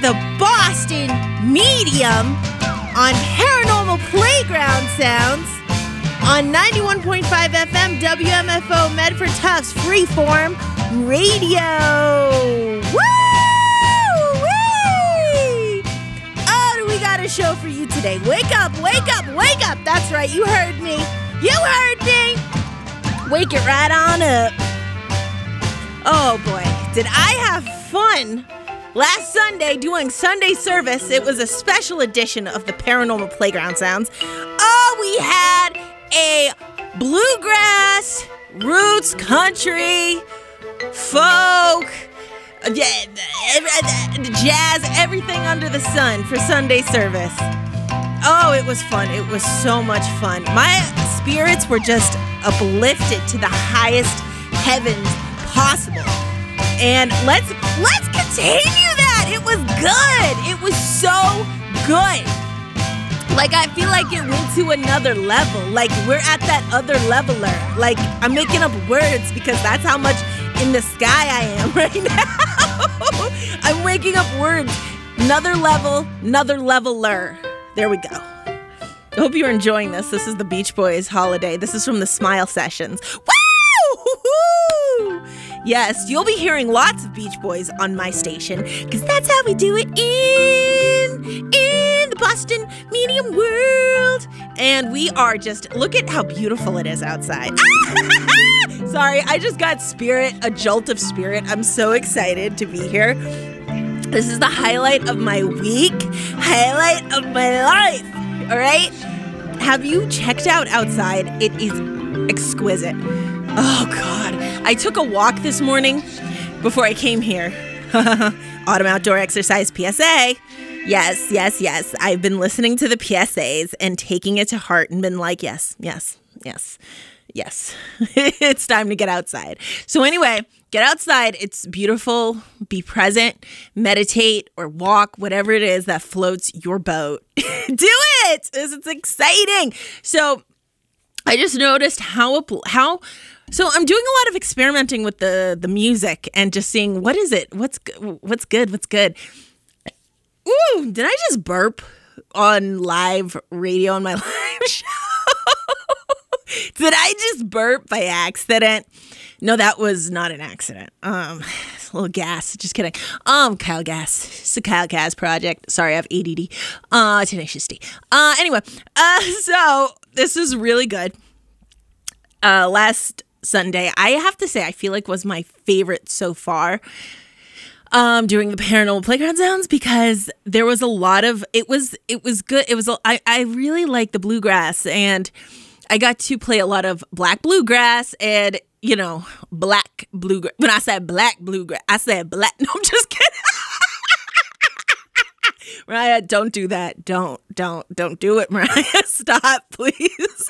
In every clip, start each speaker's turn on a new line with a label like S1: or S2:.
S1: the Boston Medium on Paranormal Playground Sounds on 91.5 FM WMFO Medford Tufts Freeform Radio. Woo-wee! Oh, do we got a show for you today? Wake up, wake up, wake up. That's right, you heard me. You heard me. Wake it right on up. Oh boy, did I have fun last Sunday doing Sunday service. It was a special edition of the Paranormal Playground Sounds. Oh, we had a bluegrass, roots, country, folk, jazz, everything under the sun for Sunday service. Oh, it was fun. It was so much fun. My spirits were just uplifted to the highest heavens possible. And let's continue that. It was good. It was so good. Like, I feel like it went to another level. Like, we're at that other leveler. Like, I'm making up words because that's how much in the sky I am right now. I'm waking up words. Another level, another leveler. There we go. I hope you're enjoying this. This is the Beach Boys holiday. This is from the Smile Sessions. Woo! Yes, you'll be hearing lots of Beach Boys on my station because that's how we do it in the Boston Medium world. And we are just, look at how beautiful it is outside. Sorry, I just got a jolt of spirit. I'm so excited to be here. This is the highlight of my week, highlight of my life, all right? Have you checked out outside? It is exquisite. Oh, God. I took a walk this morning before I came here. Autumn Outdoor Exercise PSA. Yes. I've been listening to the PSAs and taking it to heart and been like, yes. It's time to get outside. So anyway, get outside. It's beautiful. Be present, meditate, or walk, whatever it is that floats your boat. Do it! It's exciting. So I just noticed how so I'm doing a lot of experimenting with the music and just seeing what is it? What's good? Ooh, did I just burp on live radio on my live show? Did I just burp by accident? No, that was not an accident. A little gas. Just kidding. Kyle Gas. It's a Kyle Gas project. Sorry, I have ADD. Tenacious D. Anyway, so this is really good. Last Sunday, I have to say, I feel like was my favorite so far. Doing the Paranormal Playground Sounds because there was a lot of, it was good. I really like the bluegrass, and I got to play a lot of black bluegrass and, black bluegrass. When I said black bluegrass, I said black. No, I'm just kidding. Mariah, don't do that. Don't do it, Mariah. Stop, please.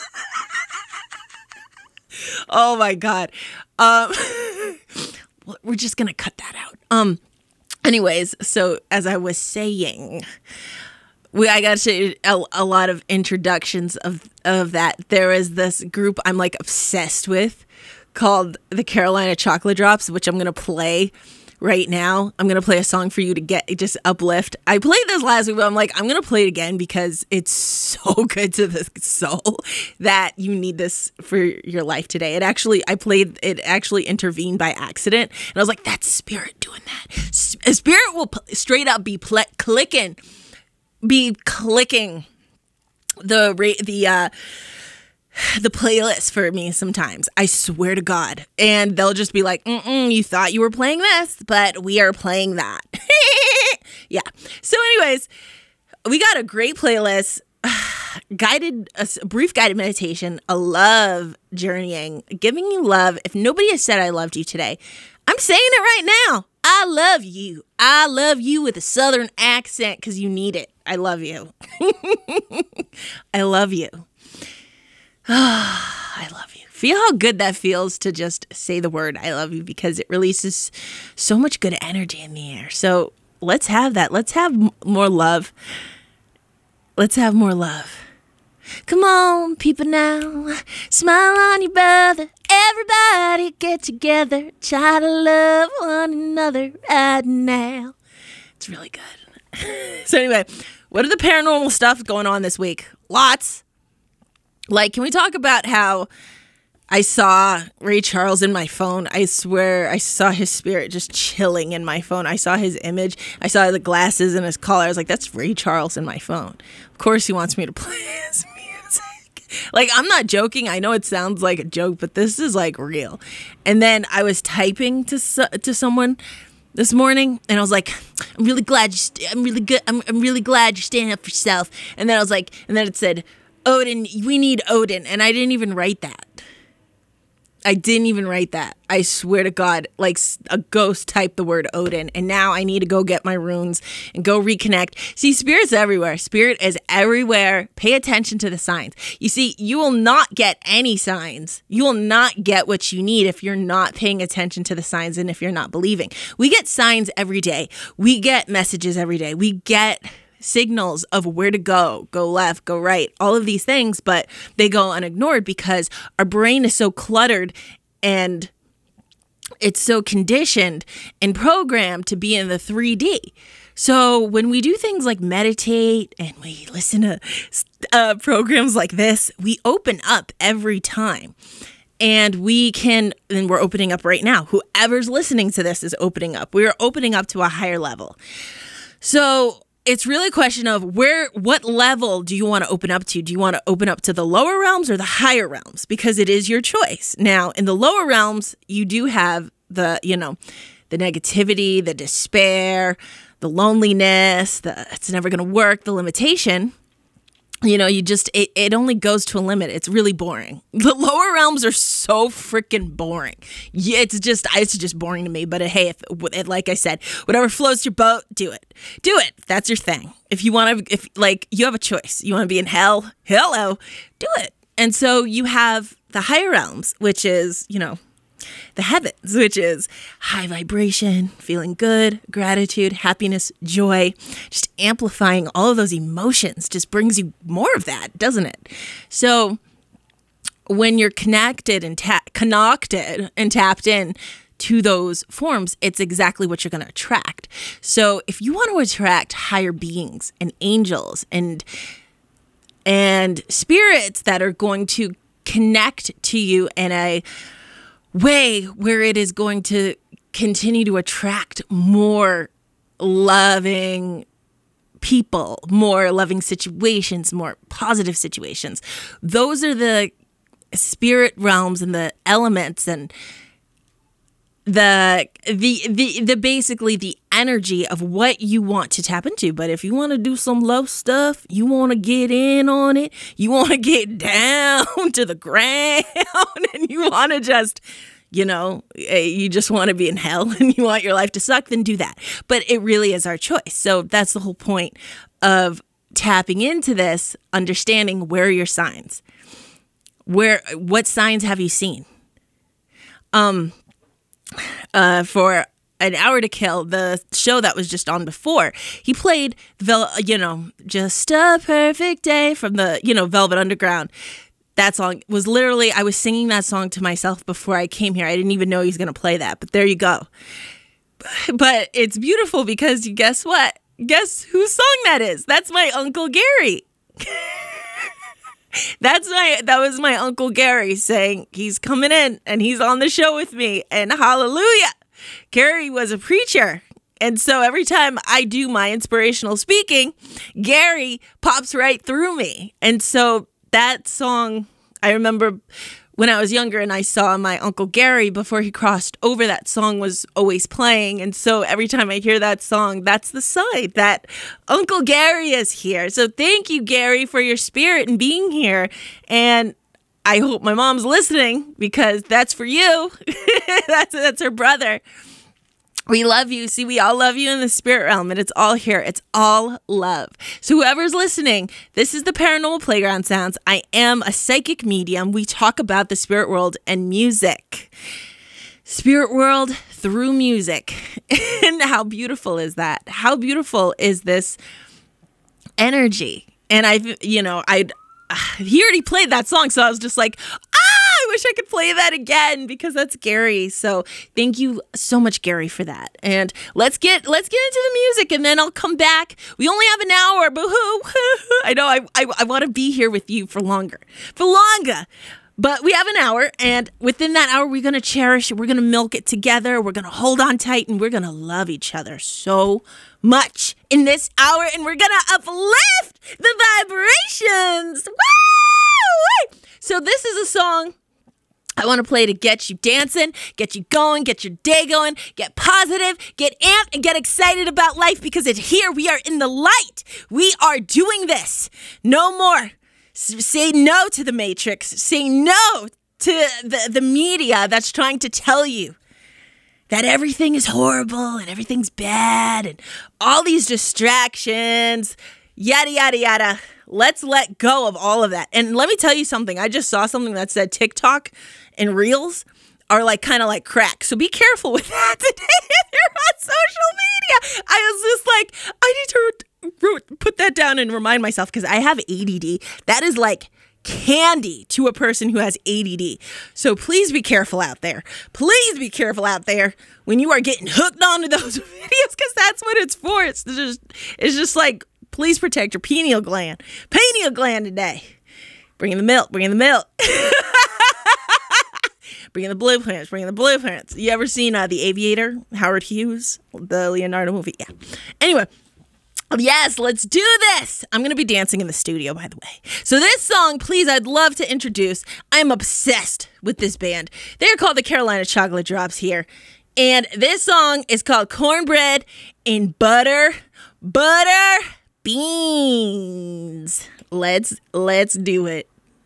S1: Oh my God. We're just going to cut that out. Anyways, so as I was saying, I got to a lot of introductions of that. There is this group I'm like obsessed with called the Carolina Chocolate Drops, which I'm going to play right now. I'm going to play a song for you to just uplift. I played this last week, but I'm like, I'm going to play it again because it's so good to the soul that you need this for your life today. It actually intervened by accident. And I was like, that's spirit doing that. Spirit will straight up be clicking the playlist for me sometimes. I swear to God. And they'll just be like, you thought you were playing this, but we are playing that. Yeah. So anyways, we got a great playlist, a brief guided meditation, a love journeying, giving you love. If nobody has said I loved you today, I'm saying it right now. I love you. I love you with a Southern accent because you need it. I love you. I love you. I love you. Feel how good that feels to just say the word I love you because it releases so much good energy in the air. So let's have that. Let's have more love. Let's have more love. Come on, people now. Smile on your brother. Everybody get together. Try to love one another right now. It's really good. So anyway, what are the paranormal stuff going on this week? Lots. Like, can we talk about how I saw Ray Charles in my phone? I swear I saw his spirit just chilling in my phone. I saw his image. I saw the glasses and his collar. I was like, that's Ray Charles in my phone. Of course he wants me to play his music. Like, I'm not joking. I know it sounds like a joke, but this is like real. And then I was typing to someone this morning, and I was like, I'm really glad I'm really glad you're standing up for yourself. And then I was like, and then it said, Odin, we need Odin. And I didn't even write that. I swear to God, like a ghost typed the word Odin. And now I need to go get my runes and go reconnect. See, spirit's everywhere. Spirit is everywhere. Pay attention to the signs. You see, you will not get any signs. You will not get what you need if you're not paying attention to the signs and if you're not believing. We get signs every day. We get messages every day. We get signals of where to go left, go right, all of these things, but they go unignored because our brain is so cluttered and it's so conditioned and programmed to be in the 3D. So when we do things like meditate and we listen to programs like this, we open up every time. And we're opening up right now. Whoever's listening to this is opening up. We are opening up to a higher level. So it's really a question of what level do you want to open up to? Do you want to open up to the lower realms or the higher realms? Because it is your choice. Now, in the lower realms, you do have the negativity, the despair, the loneliness, it's never going to work, the limitation. It only goes to a limit. It's really boring. The lower realms are so freaking boring. Yeah, it's just boring to me. But hey, like I said, whatever floats your boat, do it. Do it. That's your thing. If you have a choice, you want to be in hell, hello, do it. And so you have the higher realms, which is, the heavens, which is high vibration, feeling good, gratitude, happiness, joy, just amplifying all of those emotions just brings you more of that, doesn't it? So when you're connected and tapped in to those forms, it's exactly what you're going to attract. So if you want to attract higher beings and angels and spirits that are going to connect to you in a way where it is going to continue to attract more loving people, more loving situations, more positive situations. Those are the spirit realms and the elements and the basically the energy of what you want to tap into. But if you want to do some low stuff, you want to get in on it, you want to get down to the ground and you want to just, you just want to be in hell and you want your life to suck, then do that. But it really is our choice. So that's the whole point of tapping into this, understanding where are your signs. What signs have you seen? For An Hour to Kill, the show that was just on before, he played, Just a Perfect Day from the, Velvet Underground. That song was literally, I was singing that song to myself before I came here. I didn't even know he was going to play that, but there you go. But it's beautiful because guess what? Guess whose song that is? That's my Uncle Gary. That was my Uncle Gary saying he's coming in and he's on the show with me, and hallelujah. Gary was a preacher. And so every time I do my inspirational speaking, Gary pops right through me. And so that song, I remember when I was younger and I saw my Uncle Gary before he crossed over, that song was always playing. And so every time I hear that song, that's the sign that Uncle Gary is here. So thank you, Gary, for your spirit and being here. And I hope my mom's listening because that's for you. That's her brother. We love you. See, we all love you in the spirit realm, and it's all here. It's all love. So whoever's listening, this is the Paranormal Playground Sounds. I am a psychic medium. We talk about the spirit world and music. Spirit world through music. And how beautiful is that? How beautiful is this energy? And he already played that song, so I was just like, I wish I could play that again because that's Gary. So thank you so much, Gary, for that. And let's get into the music, and then I'll come back. We only have an hour, boo-hoo. I know I want to be here with you for longer. But we have an hour, and within that hour, we're going to cherish it. We're going to milk it together. We're going to hold on tight, and we're going to love each other so much in this hour, and we're going to uplift the vibrations. Woo! So this is a song I want to play to get you dancing, get you going, get your day going, get positive, get amped, and get excited about life because it's here. We are in the light. We are doing this. No more. Say no to the Matrix. Say no to the media that's trying to tell you that everything is horrible and everything's bad and all these distractions, yada, yada, yada. Let's let go of all of that. And let me tell you something. I just saw something that said TikTok and Reels are like kind of like crack. So be careful with that today if you're on social media. I was just like, I need to put that down and remind myself because I have ADD. That is like candy to a person who has ADD. So please be careful out there. Please be careful out there when you are getting hooked onto those videos because that's what it's for. It's just like, please protect your pineal gland. Pineal gland today. Bring in the milk. Bring in the milk. Bring in the blueprints. Bring in the blueprints. You ever seen The Aviator? Howard Hughes? The Leonardo movie? Yeah. Anyway. Yes, let's do this. I'm going to be dancing in the studio, by the way. So this song, please, I'd love to introduce. I'm obsessed with this band. They're called the Carolina Chocolate Drops here. And this song is called Cornbread and Butter Beans. Let's do it.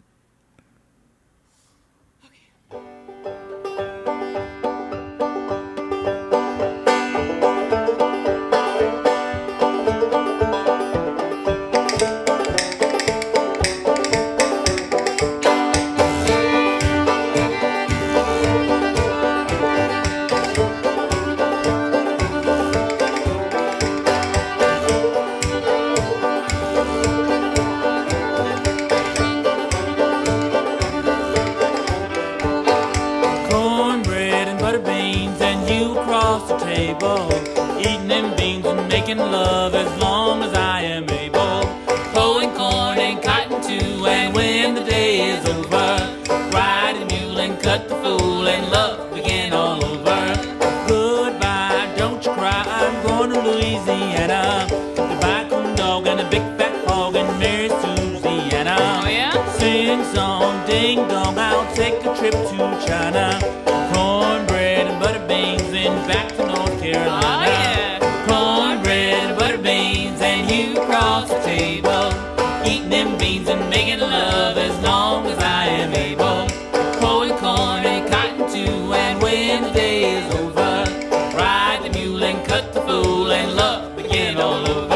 S2: Eating them beans and making love as long as I am able. Pulling corn and cotton too, and when the day is over, ride the mule and cut the fool and love begin all over. Goodbye, don't you cry, I'm going to Louisiana to buy a coon dog and a big fat hog and marry Susiana. Oh yeah? Sing song, ding dong, I'll take a trip to China. Cornbread and butter beans and back to North Carolina. Oh, yeah. Cornbread and butter beans and you cross the table. Eating them beans and making love as long as I am able. Pulling corn and cotton too, and when the day is over, ride the mule and cut the fool and love begin all over.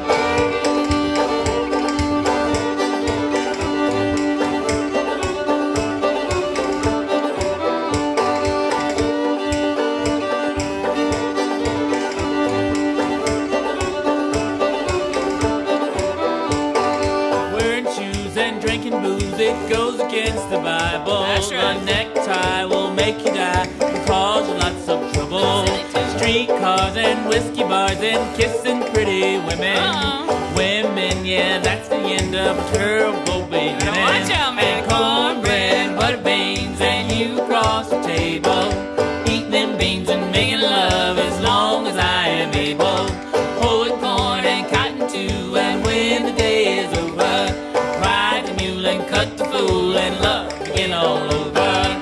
S2: It goes against the Bible. That's right. A necktie will make you die and cause you lots of trouble. Streetcars and whiskey bars and kissing pretty women. Women, yeah, that's the end of a terrible beginning. Watch out, man. And cornbread and butter beans and you cross the table. Eating them beans and making love as long as I am able. Pulling corn and cotton too, and when the day is over, ride the mule and cut the fool and love begin all over.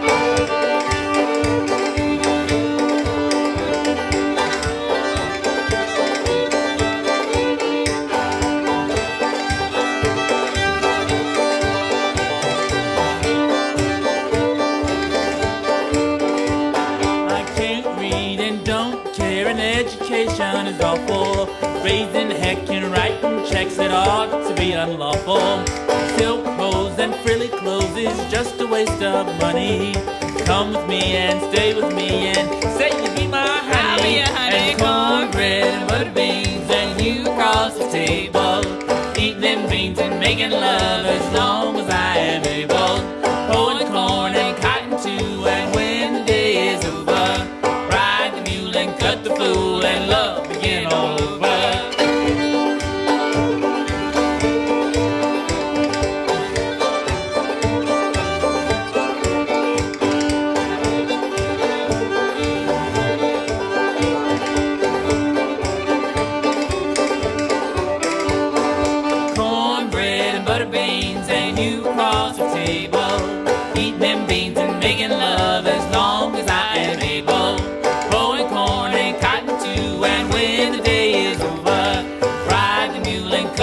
S2: I can't read and don't care, and education is awful. Raising heck and writing checks, it ought to be unlawful. Silk hose and frilly clothes is just a waste of money. Come with me and stay with me and say you be my honey. I'll be your honey. And cornbread and butter beans and you cross the table. Eating them beans and making love as long as I am able. Pulling corn and cotton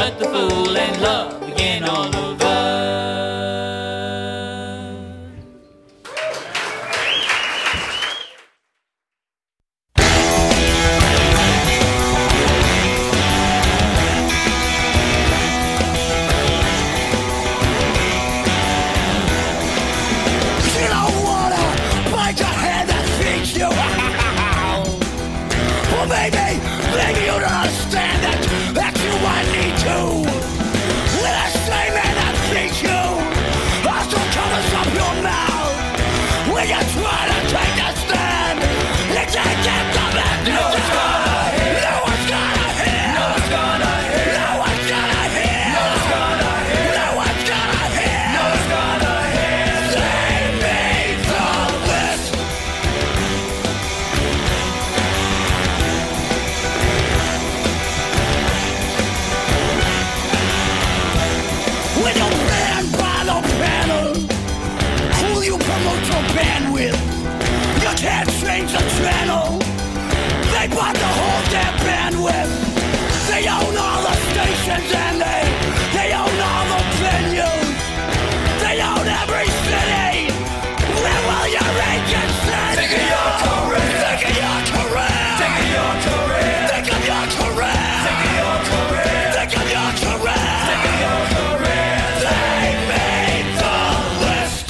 S2: cut the fool, and love began all over.
S3: Maybe you don't understand that you might need to. With a same man that feeds you also covers up your mouth. When you try to take a stand, you can't get the message. No one's gonna hear. No one's gonna hear. No one's gonna hear. No one's gonna hear. No one's gonna hear. No one's gonna hear. No one's gonna hear. They made the list. When you ran by the panel, who you promote your band with? You can't change the channel. They bought the whole damn bandwidth. They own all the stations and they own all the venues. They own every city. Where will your agents send you? Think of your career. Think of your career. Think of your career. Think of your career. Think of your career. Think of your career. Think of your career. They made the list.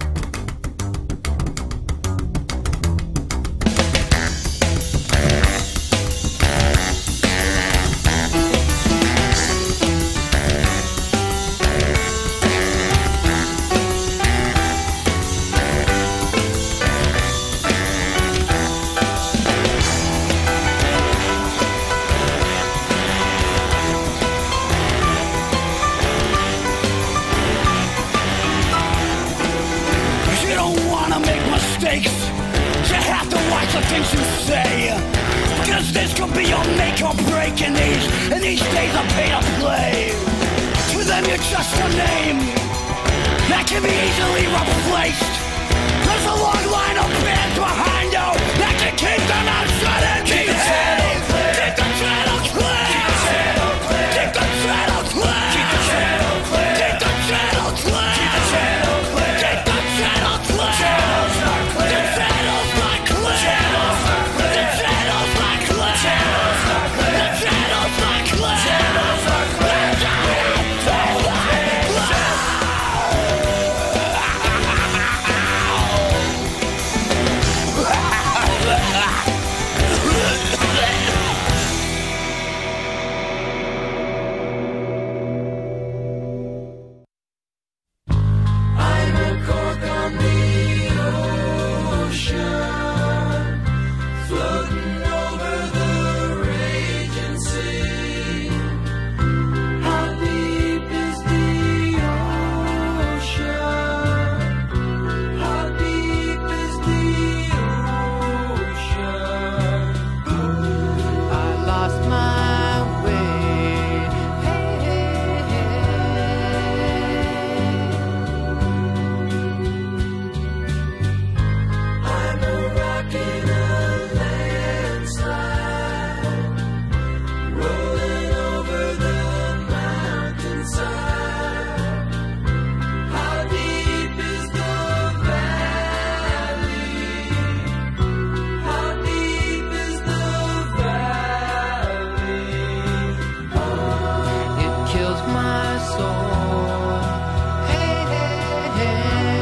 S3: You don't wanna make mistakes. You have to watch the things you say. Cause this could be your make or break in these days of pay to play. To them you're just a name that can be easily replaced. There's a long line of bands behind you that can keep them outside and keep the channel clear. Keep the channel clear. Keep the channel clear. Keep the channel clear. Keep the channel clear. Keep the channel clear. Keep the channel clear. Keep the channel clear. Channels are clear. The channels are clear. Channels are clear. The channels are clear. Channels are clear. The channels are clear. Channels are clear. The channels I'm a cork on the ocean, floating over the raging sea. How deep is the ocean? How deep is the ocean? I lost my way. I'm a rock in a landslide, rolling over the mountainside. How deep is the valley? How deep is the valley? It kills my soul. Hey, hey, hey.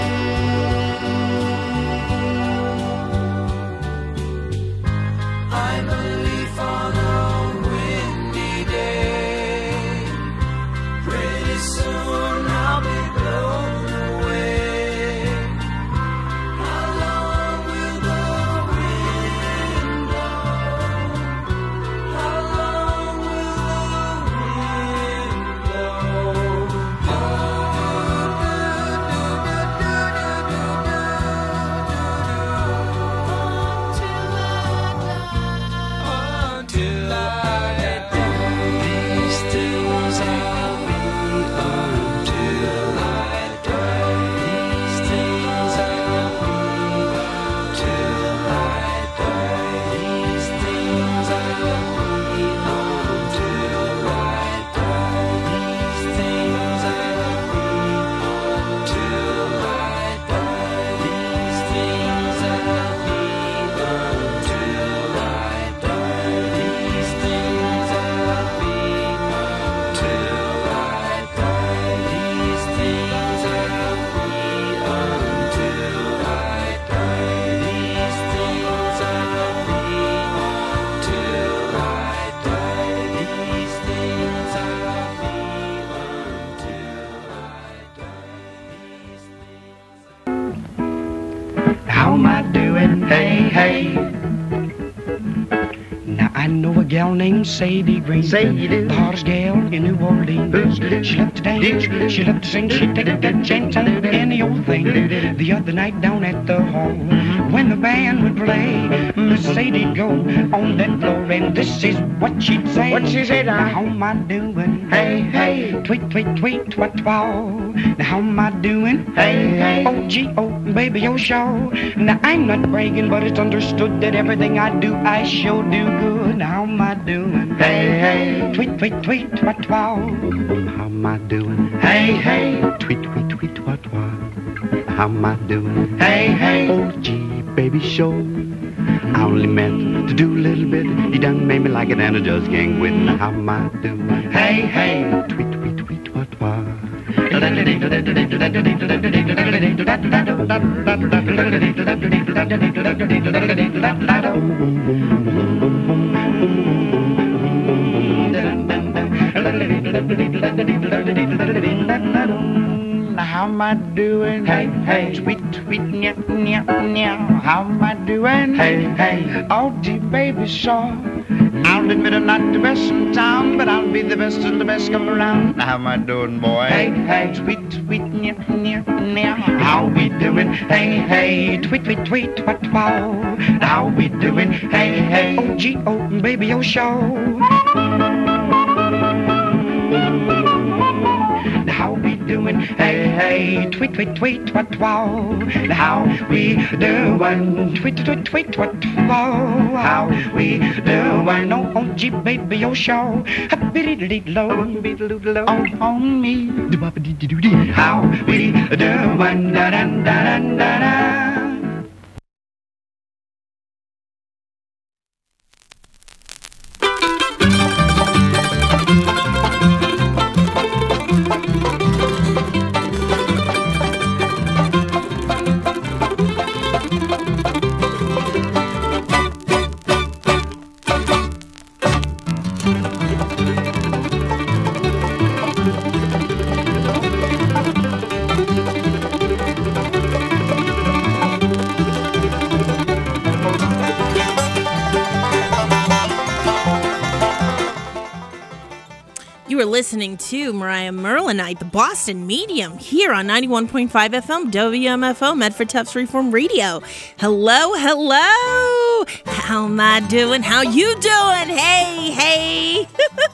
S3: I'm a leaf on a windy day. Pretty soon I'll be blown away. How long will the wind blow? How long will the wind blow? doing? Hey, hey. Now I know a gal named Sadie Green, the hottest gal in New Orleans. She loved to dance, she loved to sing, she'd take that chance on any old thing. The other night down at the hall, when the band would play, Miss Sadie'd go on that floor, and this is what she'd say. What she say now? How am I doing? Hey, hey. Tweet, tweet, tweet, twat, twaw. Now how am I doing? Hey, hey. Oh, gee, oh, baby, oh, show. Now I'm not bragging, but it's understood that everything I do, I sure do good. Now how am I doing? Hey, hey. Tweet, tweet, tweet, twat, twaw. How am I doing? Hey, hey. Tweet, tweet, tweet, twat, twaw. How am I doing? Hey, hey. Oh, gee, baby, show. I only meant to do a little bit. You done made me like it and I just can't quit. Now how am I doing? Hey, hey. Tweet, tweet, tweet, twat, twat. How am I doing? Hey, hey. Tweet, tweet, meow, meow, meow. How am I doing? Hey, hey. Oh, gee, baby, sure. I'll admit I'm not the best in town, but I'll be the best of the best come around. How am I doing, boy? Hey, hey. Tweet, tweet, meow, meow, meow. How we doing? Hey, hey. Tweet, tweet, tweet, what, wow. How we doing? Hey, hey. Oh, gee, oh, baby, oh, show. How we doing? Hey, hey, tweet, tweet, tweet, what, wow. How we doing? Tweet, tweet, tweet, what, wow. How we doing? Oh, gee, baby, oh, show. Biddy-diddy-low, on me. How we doing? Da-da-da-da-da-da.
S1: Listening to Mariah Merlinite, the Boston Medium, here on 91.5 FM, WMFO, Medford Tufts Reform Radio. Hello, hello. How am I doing? How you doing? Hey, hey.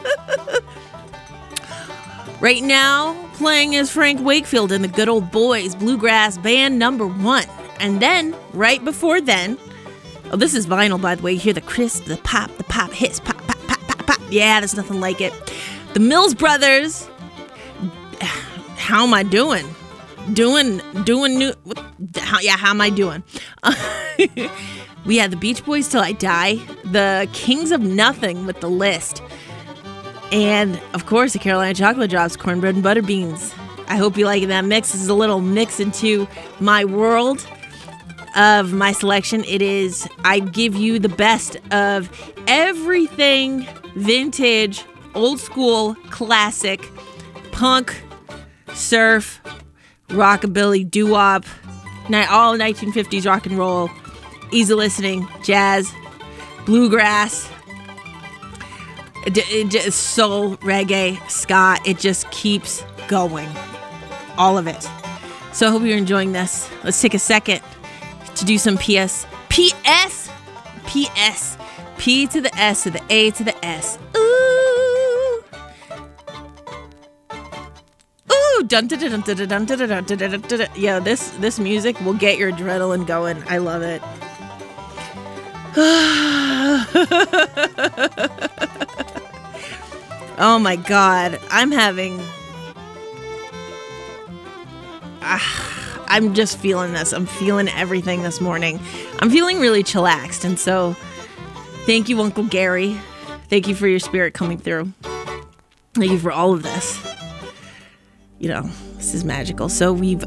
S1: Right now, playing is Frank Wakefield and the Good Old Boys, Bluegrass Band #1. And then, right before then, oh, this is vinyl, by the way. You hear the crisp, the pop hits, pop, pop, pop, pop, pop. Yeah, there's nothing like it. The Mills Brothers, how am I doing? Doing new, how am I doing? We had the Beach Boys Till I Die, the Kings of Nothing with The List, and of course the Carolina Chocolate Drops, Cornbread and Butter Beans. I hope you like that mix. This is a little mix into my world of my selection. It is, I give you the best of everything vintage, old school, classic, punk, surf, rockabilly, doo-wop, all 1950s rock and roll, easy listening, jazz, bluegrass, soul, reggae, ska. It just keeps going. All of it. So I hope you're enjoying this. Let's take a second to do some PS. P to the S to the A to the S. Ooh. Yeah, this music will get your adrenaline going. I love it. Oh my God, I'm just feeling this. I'm feeling everything this morning. I'm feeling really chillaxed, and so thank you, Uncle Gary. Thank you for your spirit coming through. Thank you for all of this. You know, this is magical. So we've,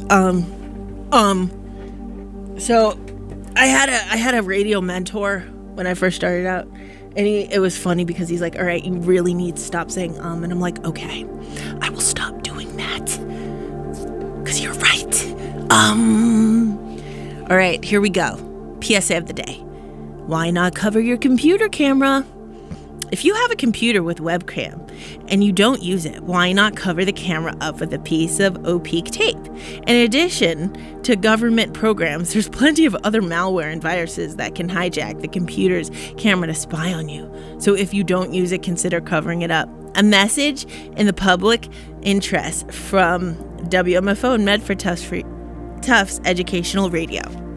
S1: so I had a radio mentor when I first started out, and it was funny because he's like, all right, you really need to stop saying, and I'm like, okay, I will stop doing that. Cause you're right. All right, here we go. PSA of the day. Why not cover your computer camera? If you have a computer with webcam and you don't use it, why not cover the camera up with a piece of opaque tape? In addition to government programs, there's plenty of other malware and viruses that can hijack the computer's camera to spy on you. So if you don't use it, consider covering it up. A message in the public interest from WMFO and Medford Tufts Educational Radio.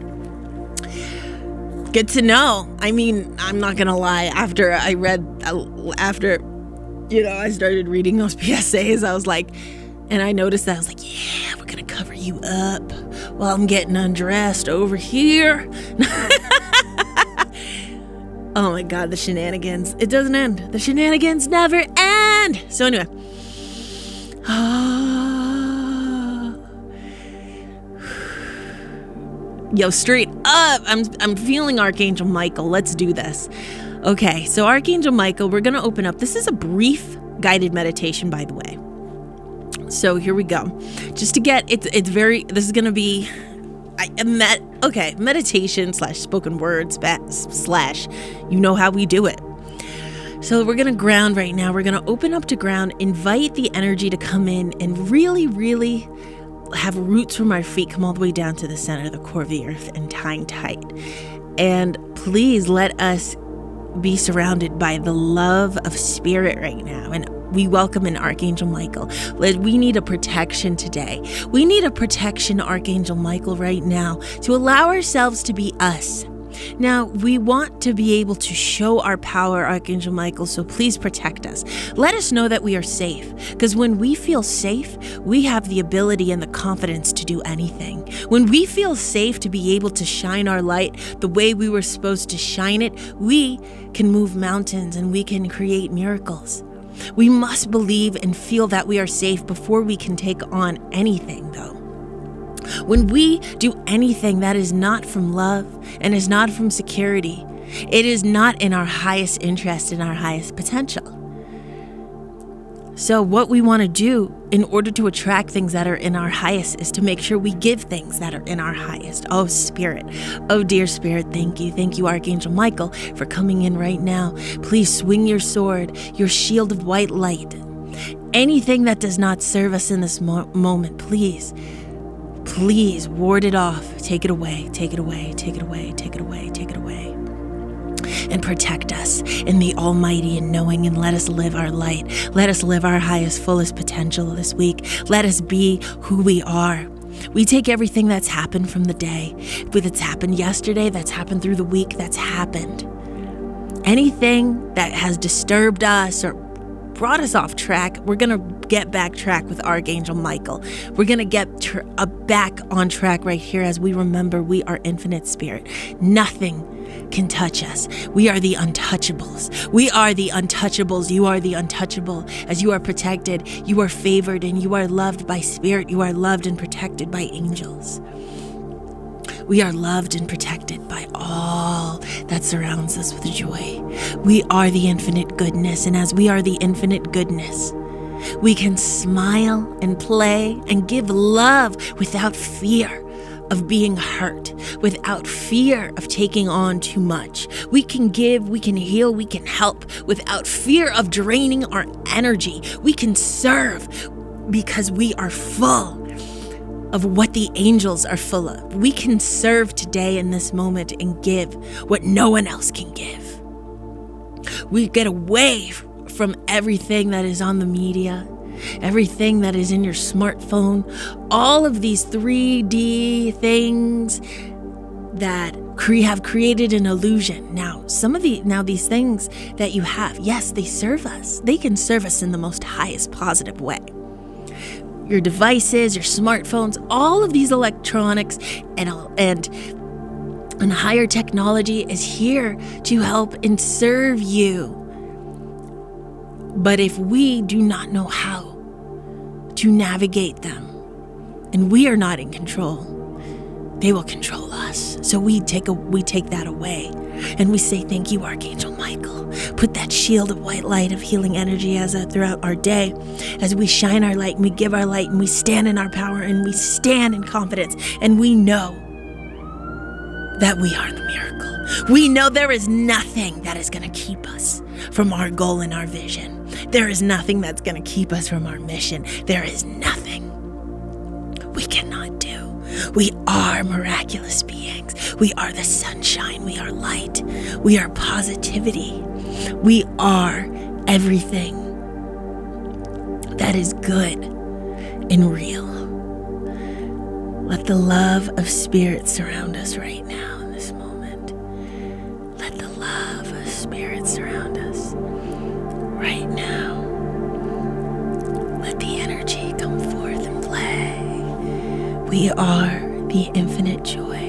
S1: Good to know. I mean, I'm not gonna lie. After I started reading those PSAs, I was like, and I noticed that I was like, yeah, we're gonna cover you up while I'm getting undressed over here. Oh my God, the shenanigans. It doesn't end. The shenanigans never end. So anyway. Yo, straight up, I'm feeling Archangel Michael. Let's do this. Okay, so Archangel Michael, we're going to open up. This is a brief guided meditation, by the way. So here we go. Just to get, this is going to be, meditation / spoken words / you know how we do it. So we're going to ground right now. We're going to open up to ground, invite the energy to come in and really, really have roots from our feet come all the way down to the center of the core of the earth and tying tight. And please let us be surrounded by the love of spirit right now. And we welcome in Archangel Michael. We need a protection today. We need a protection, Archangel Michael, right now to allow ourselves to be us. Now, we want to be able to show our power, Archangel Michael, so please protect us. Let us know that we are safe, because when we feel safe, we have the ability and the confidence to do anything. When we feel safe to be able to shine our light the way we were supposed to shine it, we can move mountains and we can create miracles. We must believe and feel that we are safe before we can take on anything, though. When we do anything that is not from love and is not from security, it is not in our highest interest, in our highest potential. So what we want to do in order to attract things that are in our highest is to make sure we give things that are in our highest. Oh, Spirit. Oh, dear Spirit, thank you. Thank you, Archangel Michael, for coming in right now. Please swing your sword, your shield of white light. Anything that does not serve us in this moment, please ward it off. Take it away, take it away, take it away, take it away, take it away. And protect us in the almighty and knowing, and let us live our light. Let us live our highest, fullest potential this week. Let us be who we are. We take everything that's happened from the day, that's happened yesterday, that's happened through the week, that's happened. Anything that has disturbed us or brought us off track, we're going to get back track with Archangel Michael. We're going to get back on track right here as we remember we are infinite spirit. Nothing can touch us. We are the untouchables. We are the untouchables. You are the untouchable. As you are protected, you are favored, and you are loved by spirit. You are loved and protected by angels. We are loved and protected by all that surrounds us with joy. We are the infinite goodness, and as we are the infinite goodness, we can smile and play and give love without fear of being hurt, without fear of taking on too much. We can give, we can heal, we can help without fear of draining our energy. We can serve because we are full of what the angels are full of. We can serve today in this moment and give what no one else can give. We get away from everything that is on the media, everything that is in your smartphone, all of these 3D things that have created an illusion. Now, these things that you have, yes, they serve us. They can serve us in the most highest positive way. Your devices, your smartphones, all of these electronics and higher technology is here to help and serve you. But if we do not know how to navigate them, and we are not in control, they will control us. So we take that away, and we say, thank you, Archangel Michael. Put that shield of white light of healing energy throughout our day, as we shine our light and we give our light and we stand in our power and we stand in confidence, and we know that we are the miracle. We know there is nothing that is going to keep us from our goal and our vision. There is nothing that's going to keep us from our mission. There is nothing we cannot do. We are miraculous beings. We are the sunshine. We are light. We are positivity. We are everything that is good and real. Let the love of Spirit surround us right now in this moment. Let the love of Spirit surround us right now. Let the energy come forth and play. We are the infinite joy.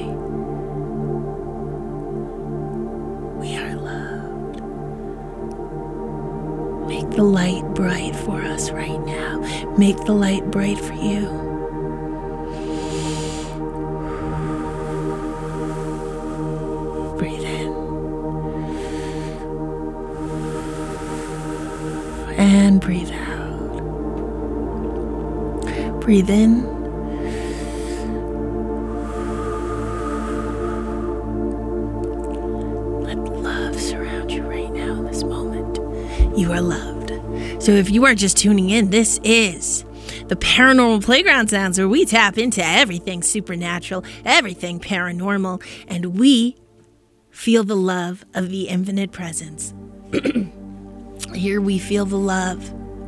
S1: We are loved. Make the light bright for us right now. Make the light bright for you. Breathe in. And breathe out. Breathe in. You are loved. So if you are just tuning in, this is the Paranormal Playground Sounds, where we tap into everything supernatural, everything paranormal, and we feel the love of the infinite presence. Here we feel the love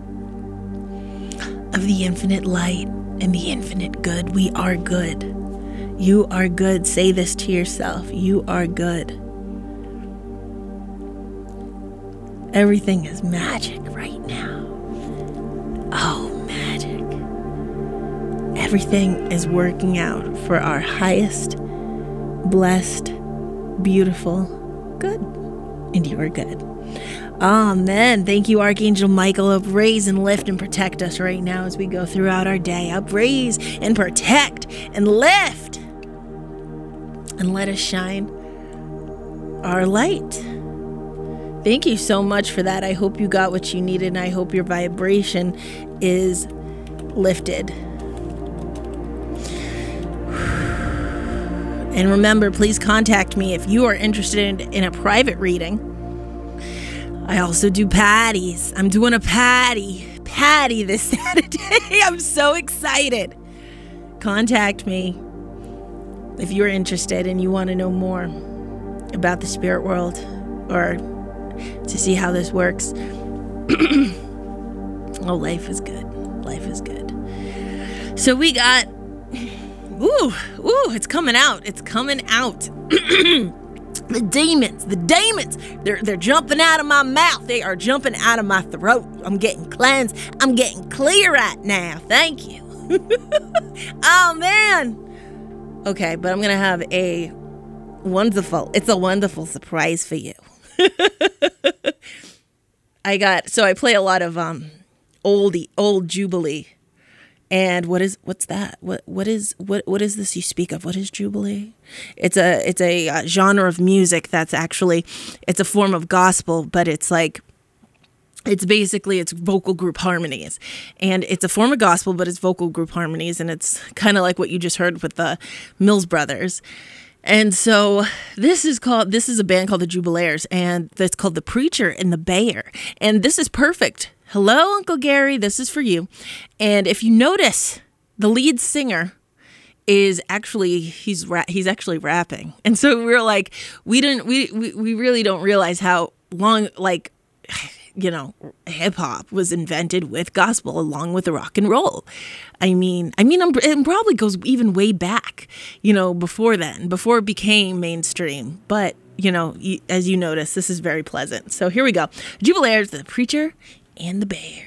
S1: of the infinite light and the infinite good. We are good. You are good. Say this to yourself. You are good. Everything is magic right now. Oh, magic. Everything is working out for our highest, blessed, beautiful good. And you are good. Amen. Thank you, Archangel Michael. Upraise and lift and protect us right now as we go throughout our day. Upraise and protect and lift. And let us shine our light. Thank you so much for that. I hope you got what you needed, and I hope your vibration is lifted. And remember, please contact me if you are interested in a private reading. I also do patties. I'm doing a patty this Saturday. I'm so excited. Contact me if you're interested and you want to know more about the spirit world or to see how this works. Oh, life is good. Life is good. So we got, it's coming out. It's coming out. The demons, they're jumping out of my mouth. They are jumping out of my throat. I'm getting cleansed. I'm getting clear right now. Thank you. Oh, man. Okay, but I'm going to have a wonderful surprise for you. I play a lot of old Jubilee. And what's that? What is this you speak of? What is Jubilee? It's a genre of music that's actually, it's a form of gospel, but it's vocal group harmonies. And it's a form of gospel, but it's vocal group harmonies, and it's kind of like what you just heard with the Mills Brothers. And so this is a band called the Jubilaires, and it's called The Preacher and the Bear. And this is perfect. Hello, Uncle Gary, this is for you. And if you notice, the lead singer is actually, he's actually rapping. And so we're like, we really don't realize how long, hip hop was invented with gospel along with the rock and roll. It probably goes even way back, before then, before it became mainstream. But, as you notice, this is very pleasant. So here we go. Jubilaires, The Preacher and the Bear.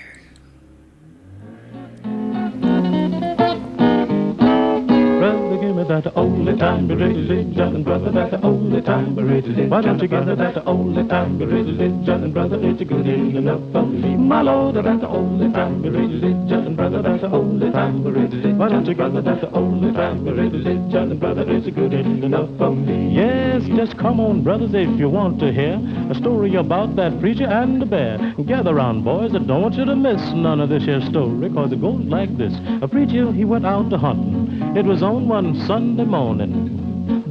S4: Brother, give me that only time, religion, brother, that only time, religion. Why don't you give me that only time, religion, brother, it's good enough for me. My Lord, that's the only time, religion, brother, that's the only time, religion. Why don't you give me that only time, religion, brother, it's good enough for me. Yes, just come on, brothers, if you want to hear a story about that preacher and the bear. Gather round, boys, I don't want you to miss none of this here story, cause it goes like this. A preacher, he went out to hunting. It was on one Sunday morning.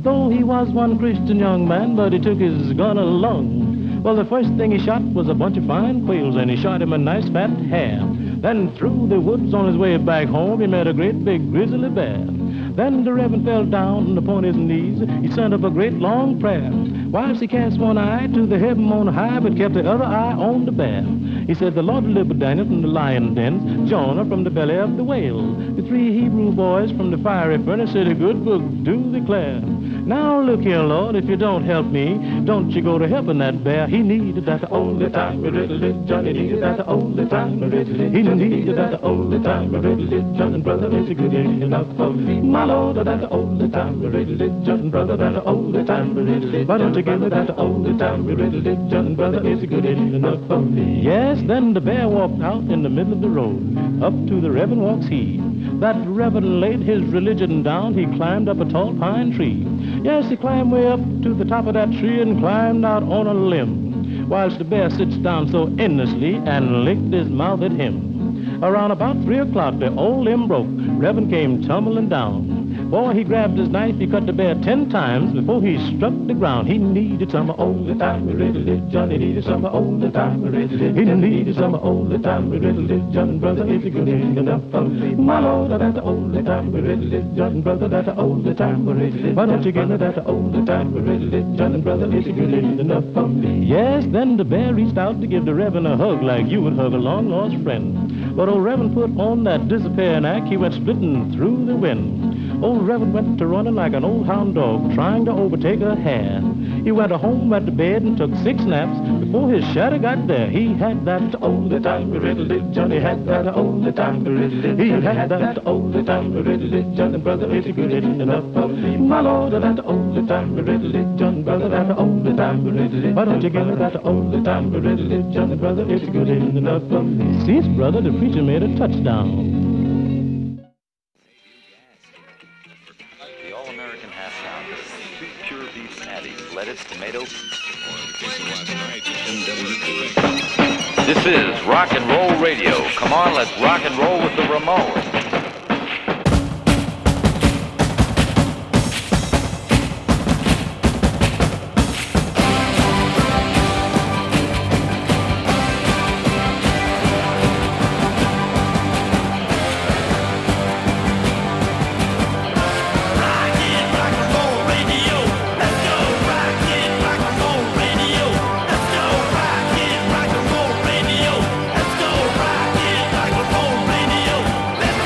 S4: Though he was one Christian young man, but he took his gun along. Well, the first thing he shot was a bunch of fine quails, and he shot him a nice fat hare. Then through the woods on his way back home, he met a great big grizzly bear. Then the Reverend fell down upon his knees. He sent up a great long prayer. Whilst he cast one eye to the heaven on high, but kept the other eye on the bear. He said, the Lord delivered Daniel from the lion dens, Jonah from the belly of the whale. The 3 Hebrew boys from the fiery furnace said, a good book do declare. Now look here, Lord, if you don't help me, don't you go to helping that bear. He needed that only time riddle, Johnny needed that only time riddle. He needed that only time riddle, Johnny brother, is it good enough for me? My Lord, that only time riddle, Johnny brother, that only time riddle. Why don't you give me that only time riddle, Johnny brother, is it good enough for me? Yes, then the bear walked out in the middle of the road. Up to the Reverend walks he. That Reverend laid his religion down. He climbed up a tall pine tree. Yes, he climbed way up to the top of that tree and climbed out on a limb, whilst the bear sits down so endlessly and licked his mouth at him. Around about 3 o'clock, the old limb broke. Reverend came tumbling down. Boy, he grabbed his knife, he cut the bear 10 times before he struck the ground. He needed some only time riddle, Johnny needed some only time riddle. He needed some only time riddle, Johnny brother, is it good enough for me? My Lord, that only time riddle, Johnny brother, that only time riddle. Why don't you give me that only time riddle, Johnny brother, is it good enough for me? Yes, then the bear reached out to give the Reverend a hug like you would hug a long-lost friend. But old Reverend put on that disappearing act, he went splitting through the wind. Old Reverend went to running like an old hound dog, trying to overtake a hare. He went home, went to bed, and took 6 naps before his shadow got there. He had that only time riddle, Johnny had that only time riddle. He had that only time riddle, Johnny brother, is it good enough for me? My Lord, that only time riddle, Johnny brother, that only time riddle. Why don't you give me that only time riddle, Johnny brother, is it good enough for me? Cease, brother, the preacher made a touchdown.
S5: Lettuce, tomato. This is rock and roll radio. Come on, let's rock and roll with the Ramones.
S3: Let's go rock it, rock and roll radio.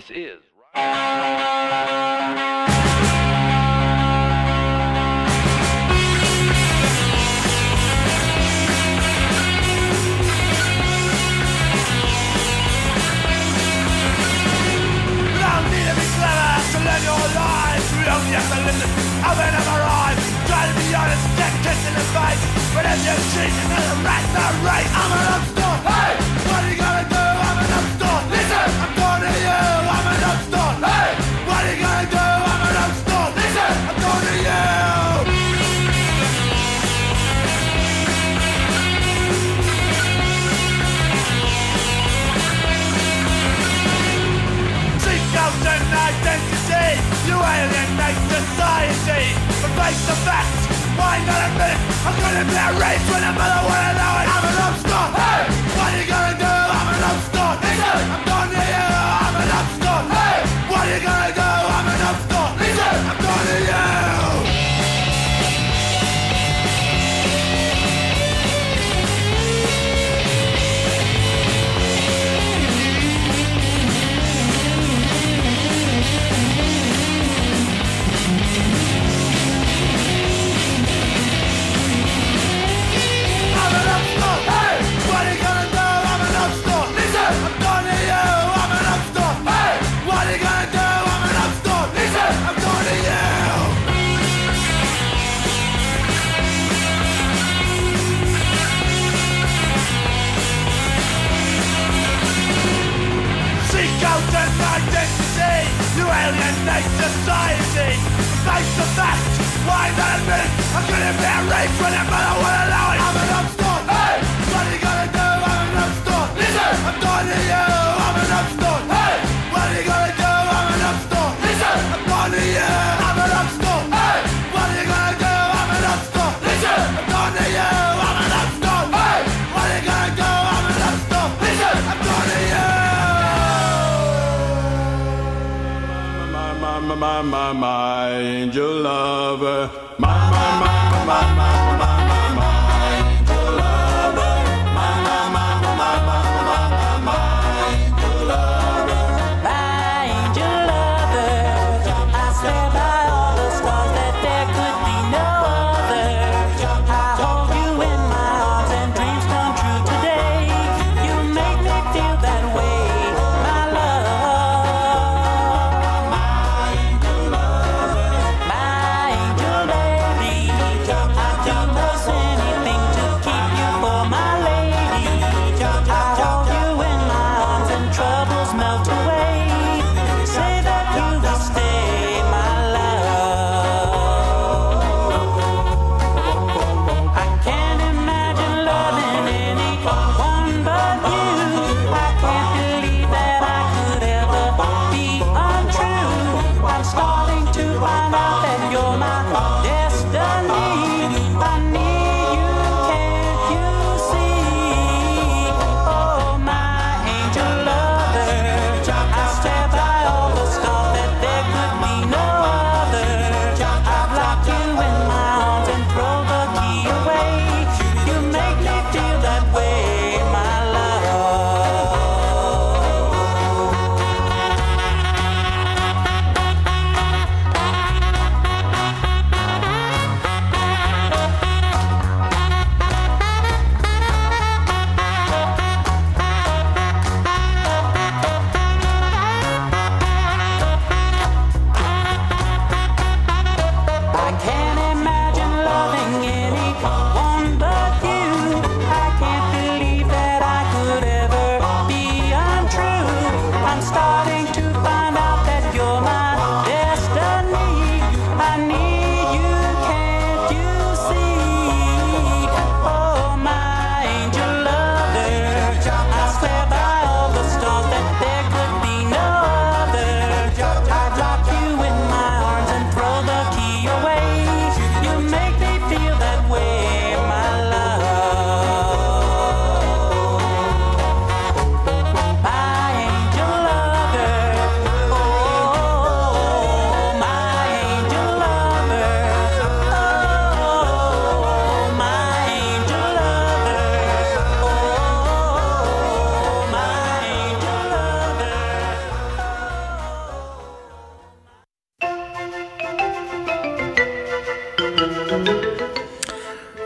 S5: This is...
S3: Yes, I listen, I may never rhyme. Try to be honest, get kissed in the face. But if you cheat, then the rat's not right. I'm an upstart. Hey, what are you gonna do? I'm an upstart. Listen, I'm going to you. I'm an upstart. Hey, what are you gonna do? I'm an upstart. Listen, I'm going to you. Seatbelt and identity. You alienate society. But face the facts. Why not admit it? I'm gonna be a race when I'm mother wanna know it. I'm an upstart. Hey, what are you gonna do? I'm an upstart. Listen, I'm going to you. I'm an upstart. Hey, what are you gonna do? I'm an upstart. Listen, I'm going to you. You alienate society. Face the fact. Why not admit it? I'm gonna be a race when I'm mother will allow it. I'm an upstart. Hey, what are you gonna do? I'm an upstart. Listen, I'm going to you. I'm an upstart. Hey, what are you gonna do? I'm an upstart. Listen, I'm going to you. I'm an upstart. Hey, what are you gonna do? I'm an upstart. Listen, I'm going to you. I'm an upstart. Hey, what are you gonna do? I'm an upstart. Listen, I'm going to you. My angel lover, my angel lover, my angel lover,
S6: My angel lover, I swear by all the stars that there could be no other. I hold you in my arms and dreams come true today. You make me feel that way, my love. My angel baby, I do most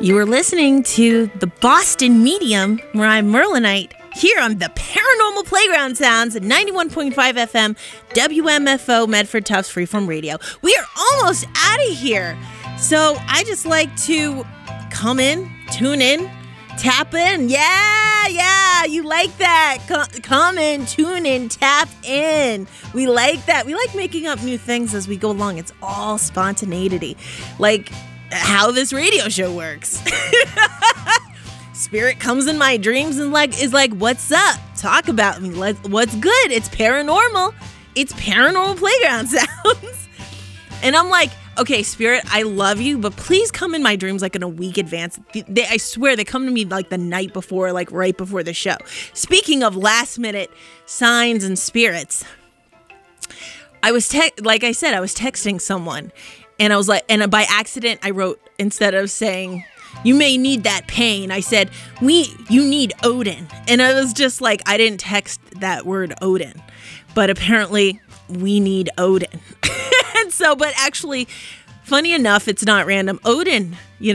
S1: You were listening to the Boston Medium, where I'm Merlinite, here on the Paranormal Playground Sounds at 91.5 FM, WMFO, Medford Tufts Freeform Radio. We are almost out of here. So I just like to come in, tune in, tap in. Yeah, you like that. Come in, tune in, tap in. We like that. We like making up new things as we go along. It's all spontaneity. Like how this radio show works. Spirit comes in my dreams and is like, what's up? Talk about me. What's good? It's paranormal. It's Paranormal Playground Sounds. And I'm like, okay, Spirit, I love you, but please come in my dreams like in a week advance. I swear they come to me like the night before, like right before the show. Speaking of last minute signs and spirits, I was like I said, I was texting someone, and I was like, and by accident I wrote, instead of saying, you may need that pain, I said, you need Odin. And I was just like, I didn't text that word Odin, but apparently we need Odin. And so, but actually, funny enough, it's not random. Odin,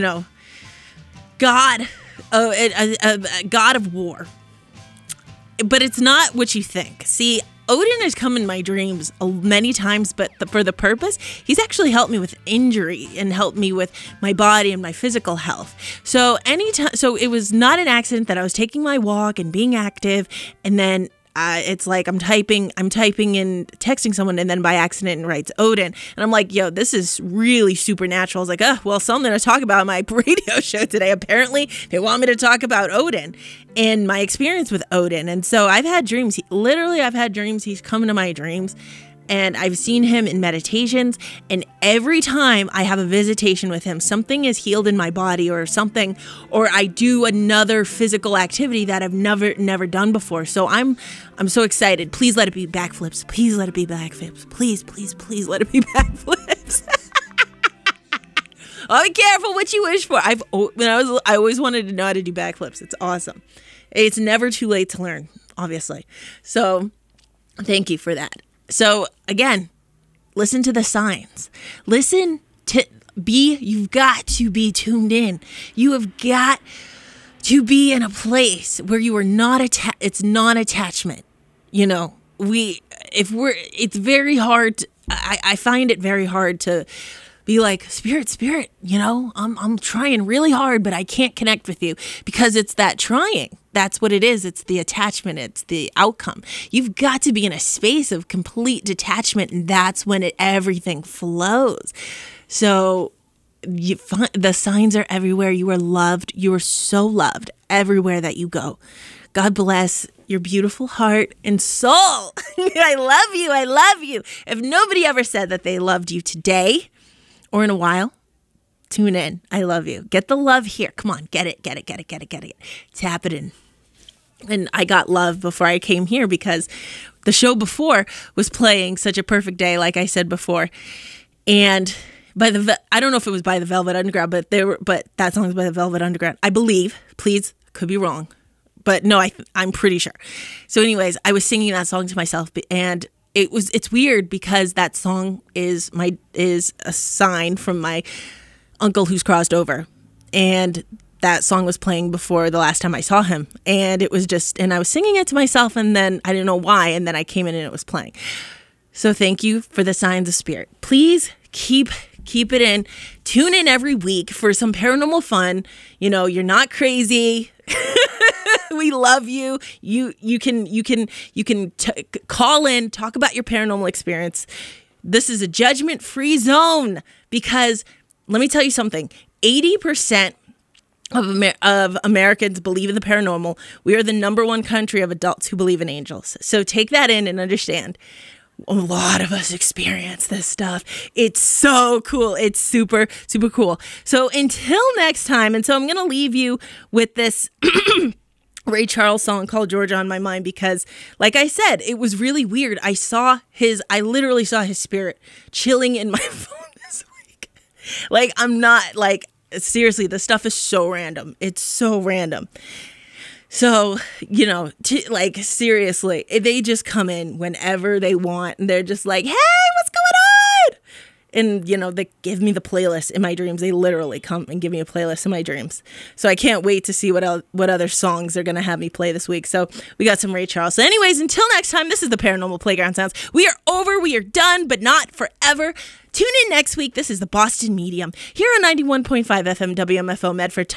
S1: God, a god of war. But it's not what you think. See, Odin has come in my dreams many times, but for the purpose, he's actually helped me with injury and helped me with my body and my physical health. So so it was not an accident that I was taking my walk and being active, and then it's like I'm typing and texting someone, and then by accident it writes Odin, and I'm like, yo, this is really supernatural. I was like, well, something to talk about on my radio show today. Apparently they want me to talk about Odin and my experience with Odin. And so I've had dreams. I've had dreams. He's come into my dreams, and I've seen him in meditations, and every time I have a visitation with him, something is healed in my body or something, or I do another physical activity that I've never done before. So I'm so excited. Please let it be backflips. Please let it be backflips. Please let it be backflips. Oh, be careful what you wish for. I always wanted to know how to do backflips. It's awesome. It's never too late to learn, obviously. So thank you for that. So again, listen to the signs. You've got to be tuned in. You have got to be in a place where you are not it's non-attachment. It's very hard. I find it very hard to be like, spirit, I'm trying really hard, but I can't connect with you, because it's that trying. That's what it is. It's the attachment. It's the outcome. You've got to be in a space of complete detachment, and that's when everything flows. So the signs are everywhere. You are loved. You are so loved everywhere that you go. God bless your beautiful heart and soul. I love you. I love you. If nobody ever said that they loved you today or in a while, tune in. I love you. Get the love here. Come on. Get it. Tap it in. And I got love before I came here, because the show before was playing Such a Perfect Day, like I said before. And I don't know if it was by the Velvet Underground, but that song is by the Velvet Underground, I believe. Please, could be wrong. But no, I'm pretty sure. So anyways, I was singing that song to myself, and it's weird because that song is a sign from my uncle who's crossed over, and that song was playing before the last time I saw him, and it was and I was singing it to myself, and then I didn't know why, and then I came in and it was playing. So thank you for the signs of spirit. Please keep it in. Tune in every week for some paranormal fun. You're not crazy. We love you. You can call in, talk about your paranormal experience. This is a judgment-free zone, because let me tell you something. 80% of Americans believe in the paranormal. We are the number one country of adults who believe in angels. So take that in and understand. A lot of us experience this stuff. It's so cool. It's super, super cool. So until next time, and so I'm going to leave you with this Ray Charles song called Georgia on my mind, because like I said, it was really weird. I literally saw his spirit chilling in my phone this week. Like, I'm not like, seriously, the stuff is so random. It's so random. So, seriously, they just come in whenever they want, and they're just like, hey, what's going on? And, they give me the playlist in my dreams. They literally come and give me a playlist in my dreams. So I can't wait to see what other songs they're going to have me play this week. So we got some Ray Charles. So anyways, until next time, this is the Paranormal Playground Sounds. We are over. We are done, but not forever. Tune in next week. This is the Boston Medium here on 91.5 FM WMFO Medford.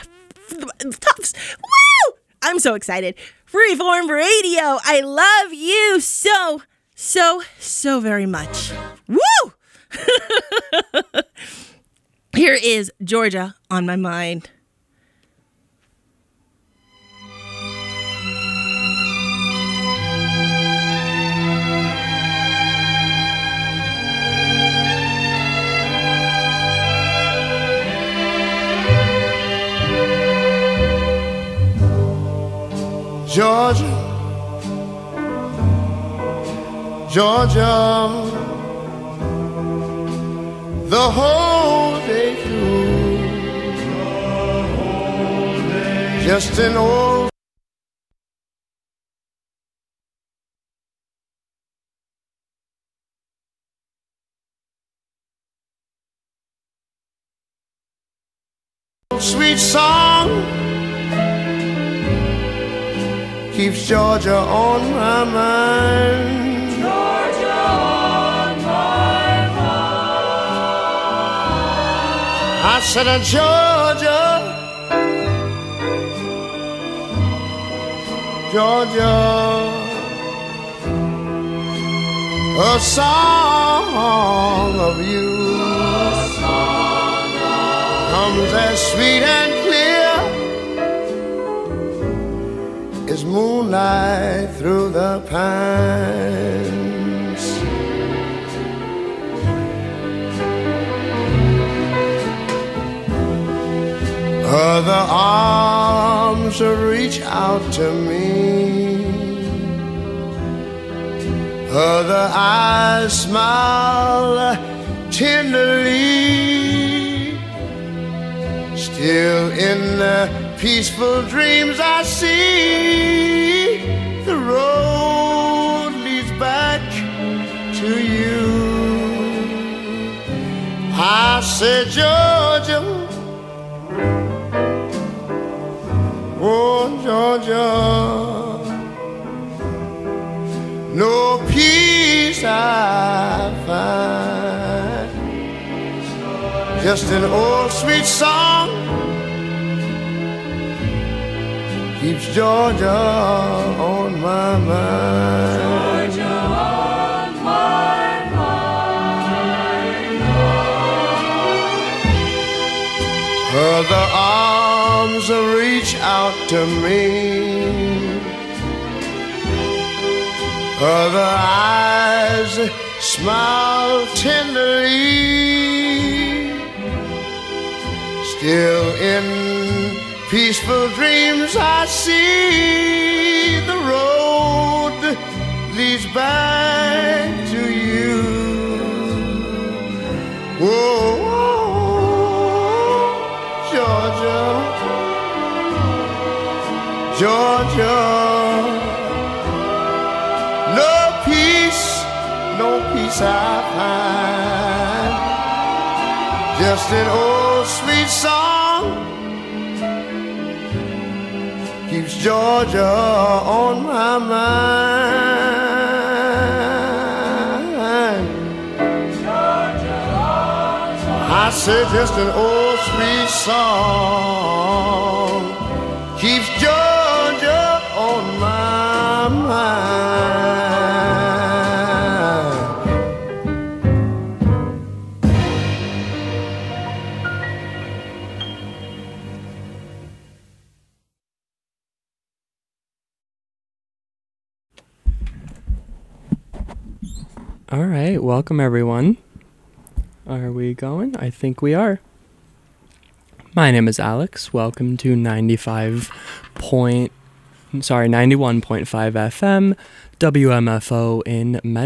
S1: Woo! I'm so excited. Freeform Radio. I love you so, so, so very much. Woo! Here is Georgia on my mind.
S7: Georgia, Georgia, the whole day through, just an old sweet song keeps Georgia on my mind. Georgia on my mind. I said, Georgia, Georgia, a song of you comes as sweet and clear as moonlight through the pines. Other arms reach out to me, other eyes smile tenderly. Still in the peaceful dreams I see, the road leads back to you. I said, Georgia, oh Georgia, no peace I find, just an old sweet song keeps Georgia on my mind. Georgia on my mind. Other arms reach out to me, other eyes smile tenderly. Still in peaceful dreams I see, the road leads back to you. Whoa, Georgia, Georgia, no peace I find, just an old sweet song keeps Georgia on my mind. Georgia on my mind. I said just an old sweet song keeps Georgia on my mind.
S8: All right, welcome everyone. Are we going? I think we are. My name is Alex. Welcome to 91.5 FM WMFO in Medford.